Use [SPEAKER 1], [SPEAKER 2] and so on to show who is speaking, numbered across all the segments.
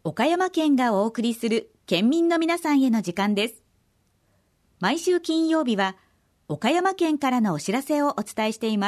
[SPEAKER 1] 岡山県がお送りする県民の皆さんへの時間です。毎週金曜日は岡山県からのお知らせをお伝えしています。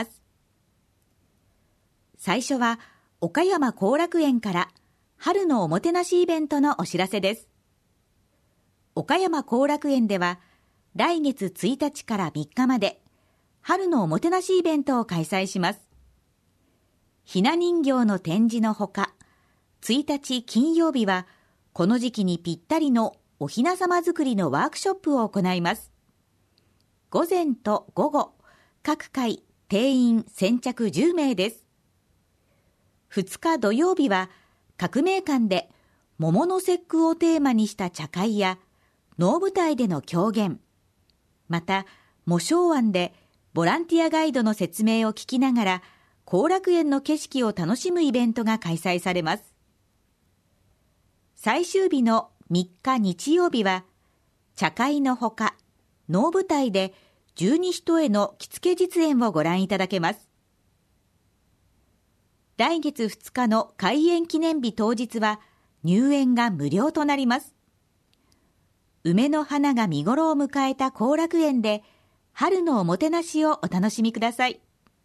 [SPEAKER 1] 最初は岡山後楽園から春のおもてなしイベントのお知らせです。岡山後楽園では来月1日から3日まで春のおもてなしイベントを開催します。ひな人形の展示のほか、1日金曜日はこの時期にぴったりのおひな様作りのワークショップを行います。午前と午後、各回定員先着10名です。2日土曜日は革命館で桃の節句をテーマにした茶会や能舞台での狂言、また茂松庵でボランティアガイドの説明を聞きながら後楽園の景色を楽しむイベントが開催されます。最終日の3日日曜日は茶会のほか能舞台で十二単の着付け実演をご覧いただけます。来月2日の開園記念日当日は入園が無料となります。梅の花が見頃を迎えた後楽園で春のおもてなしをお楽しみください。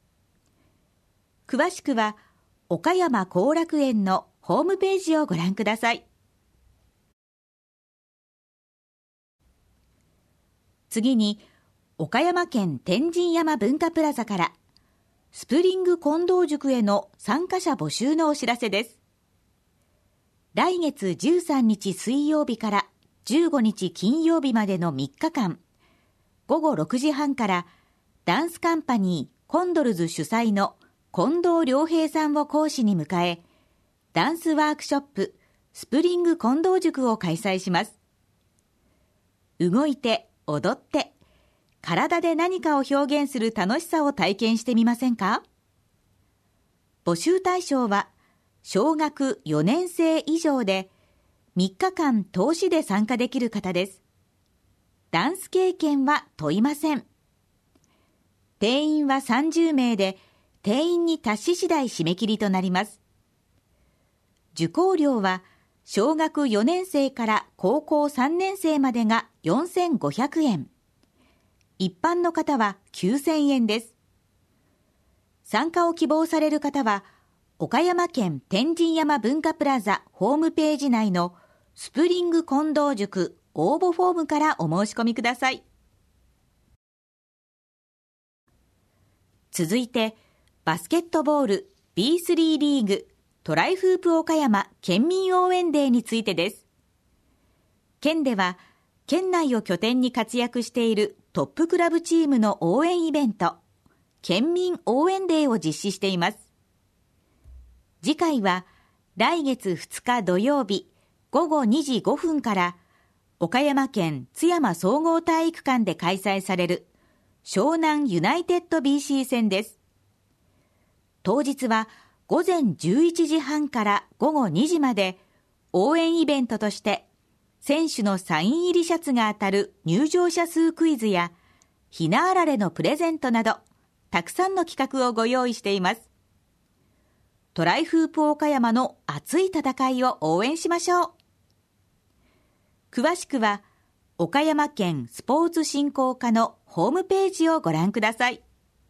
[SPEAKER 1] 詳しくは岡山後楽園のホームページをご覧ください。次に岡山県天神山文化プラザからスプリング近藤塾への参加者募集のお知らせです。来月13日水曜日から15日金曜日までの3日間、午後6時半からダンスカンパニーコンドルズ主催の近藤良平さんを講師に迎え、ダンスワークショップスプリング近藤塾を開催します。動いて踊って体で何かを表現する楽しさを体験してみませんか？募集対象は小学4年生以上で3日間通しで参加できる方です。ダンス経験は問いません。定員は30名で定員に達し次第締め切りとなります。受講料は小学4年生から高校3年生までが4500円。一般の方は9000円です。参加を希望される方は、岡山県天神山文化プラザホームページ内のスプリング近藤塾応募フォームからお申し込みください。続いて、バスケットボール B3 リーグトライフープ岡山県民応援デーについてです。県では、県内を拠点に活躍しているトップクラブチームの応援イベント、県民応援デーを実施しています。次回は来月2日土曜日午後2時5分から岡山県津山総合体育館で開催される湘南ユナイテッド BC 戦です。当日は午前11時半から午後2時まで応援イベントとして選手のサイン入りシャツが当たる入場者数クイズやひなあられのプレゼントなどたくさんの企画をご用意しています。トライフープ岡山の熱い戦いを応援しましょう。詳しくは岡山県スポーツ振興課のホームページをご覧ください。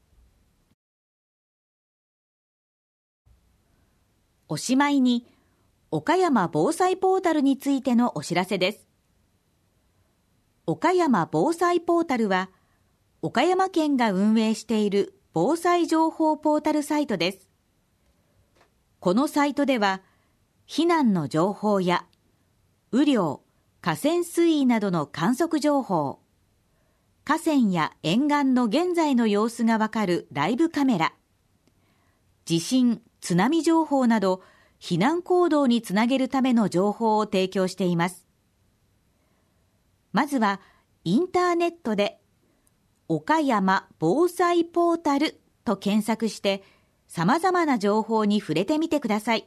[SPEAKER 1] おしまいに岡山防災ポータルについてのお知らせです。岡山防災ポータルは岡山県が運営している防災情報ポータルサイトです。このサイトでは避難の情報や雨量、河川水位などの観測情報、河川や沿岸の現在の様子がわかるライブカメラ、地震、津波情報など避難行動につなげるための情報を提供しています。まずはインターネットで岡山防災ポータルと検索して様々な情報に触れてみてください。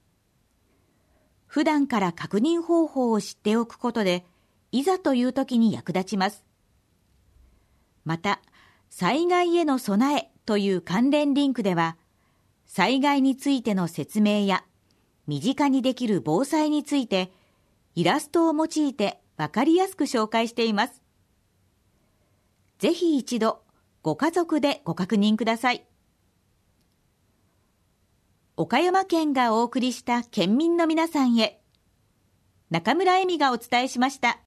[SPEAKER 1] 普段から確認方法を知っておくことでいざという時に役立ちます。また、災害への備えという関連リンクでは災害についての説明や身近にできる防災について、イラストを用いてわかりやすく紹介しています。ぜひ一度、ご家族でご確認ください。岡山県がお送りした県民の皆さんへ、中村恵美がお伝えしました。